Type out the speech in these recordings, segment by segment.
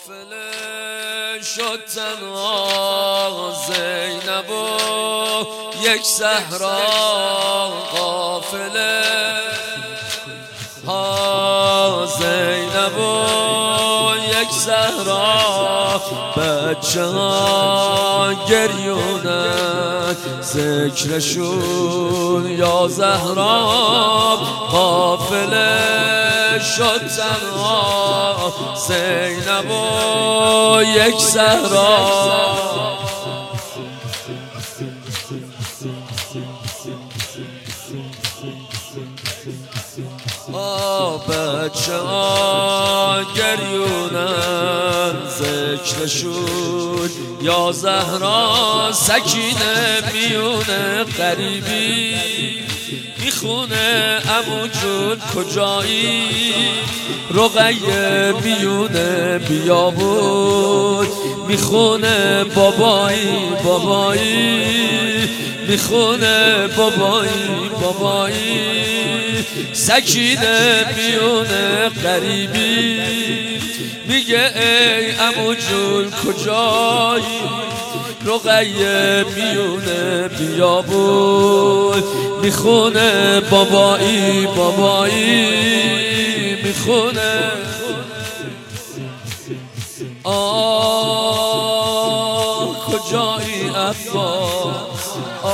قافله شد تنها زینب و یک صحرا، قافله ها زینب و یک صحرا، بچه ها گریونن ذکرشون یا زهرا. قافله شد تنها زینب و یک صحرا، بچه ها گریونن ذکرشون یا زهرا. سکینه میونه غریبی میخونه عمو جون کجایی، رقیه میونه بیابون میخونه بابایی بابایی، میخونه بابایی بابایی. سکینه میونه غریبی میگه ای عمو جون کجایی، رقیه میونه بیابون میخونه بابایی بابایی، میخونه کجایی عباس،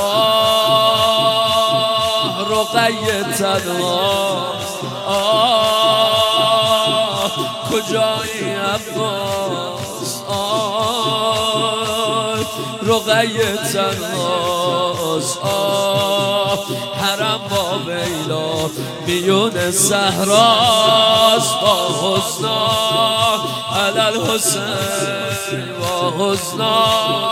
رقیه تنهاست، کجایی عباس، رقیه تنهاست. حرم با ویلا میون صحراست، با حسنا علی الحسین و حسنا.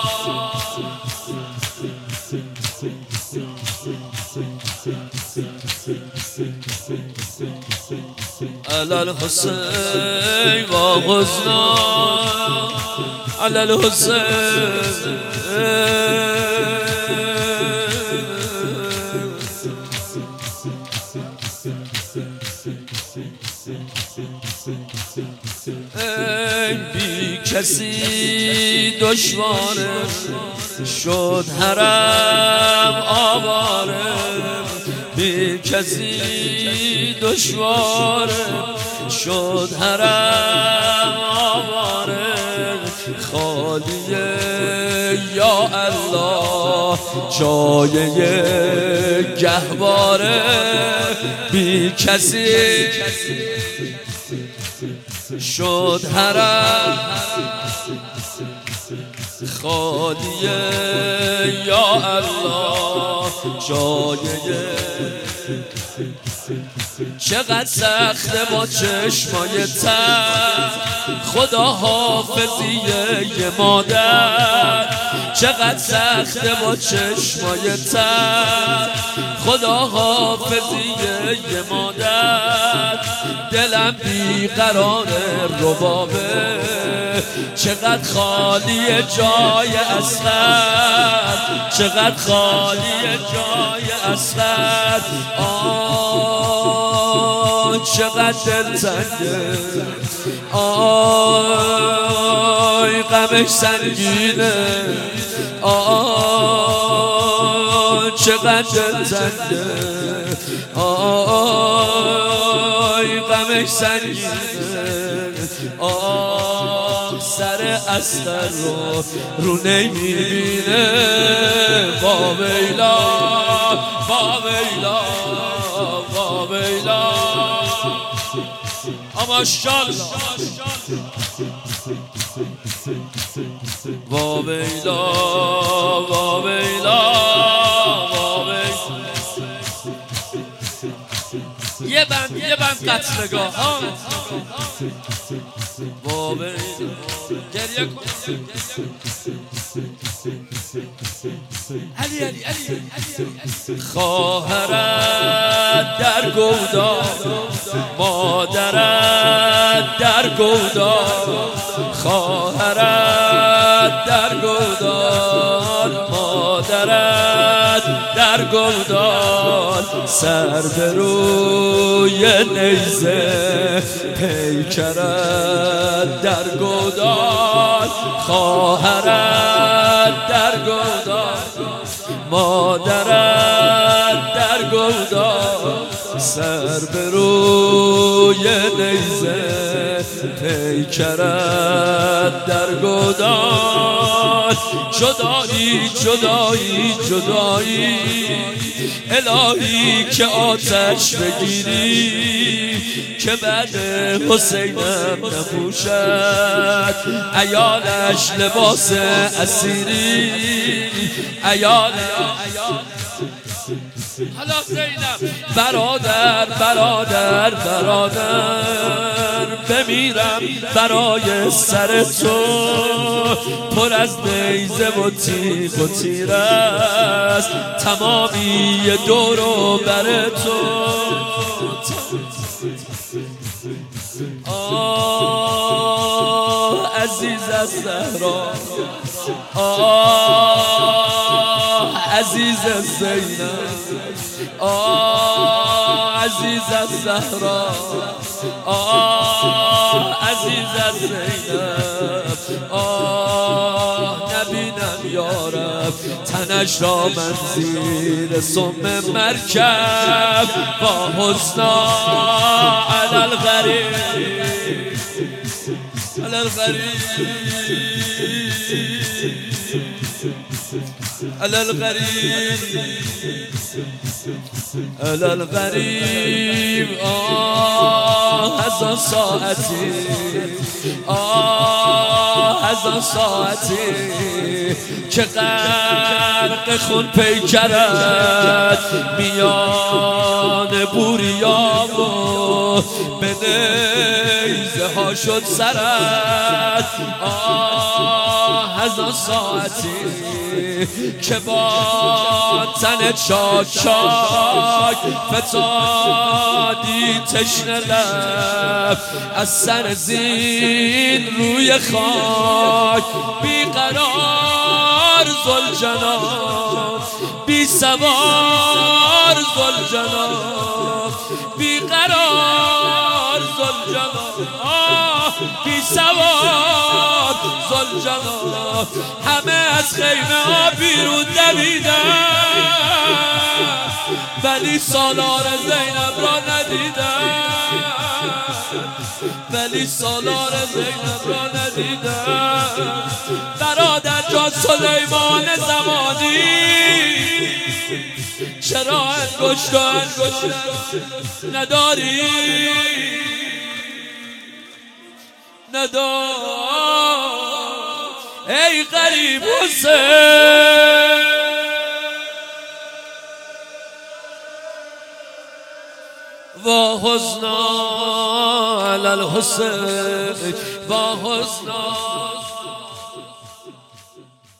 علی الحسین و حسنا علی الحسین. بی کسی دشواره شد حرم آواره، بی کسی دشواره شد حرم آواره. خالیه یا الله جای گهواره، بی کسی شد حرم خالیه یا الله جای. چقدر سخته با چشمای تر خدا حافظیه مادر، چقدر سخته با چشمای تر خدا حافظیه مادر. دلم بیقراره ربابه، چقدر خالی جای اصغر، چقدر خالی جای اصغر. چقدر دلتنگه، آی غمش سنگینه، چقدر دلتنگه، آی غمش سنگینه. سر اصغر رو نمیبینه، با ویلا با ویلا با ویلا. ماشاءالله با ویلا با ویلا با ویلا. یه بند قتلگاه ها با ویلا گریه کن. علی علی علی خواهرت در گودال، مادرت در گودال، خواهرت در گودال، مادرت در در گودال سر به روی نیزه پیکرت در گودال خواهرت در گودال مادرت در گودال سر به روی نیزه پیکرت در گودال جدایی جدایی جدایی الهی که آتش بگیری که بعد حسینم نپوشد عیالش لباس اسیری عیال حالا زینب برادر برادر برادر بمیرم برای سر تو پر از نیزه و تیغ و تیر است تمامی دور و بر تو آه عزیز از زهرا آه عزیز از زینب آه عزیز از زهرا آه عزیز از زینب آه نبینم یارب تنش را من زیر سم مرکب با حسنا علی الغریب علی الغریب علی الغریب علی الغریب آه از آن ساعتی آه از آن ساعتی که غرق خون پیکرت میان بوریا و به نیزه ها شد سرت آه از آن ساعتی که با تن چاک چاک فتادی تشنه لب از سر زین روی خاک بیقرار ذوالجلال بی سوار ذوالجلال بیقرار ذوالجلال بی سوار ذوالجلال همه از خیمه ها بیرون دویدن ولی سالار زینب را ندیدن ولی سالار زینب را ندیدن برادر جان سلیمان زمانی چرا انگشت و انگشت نداری ندار ای غریب حسین و حزنا علی الحسین و حزنا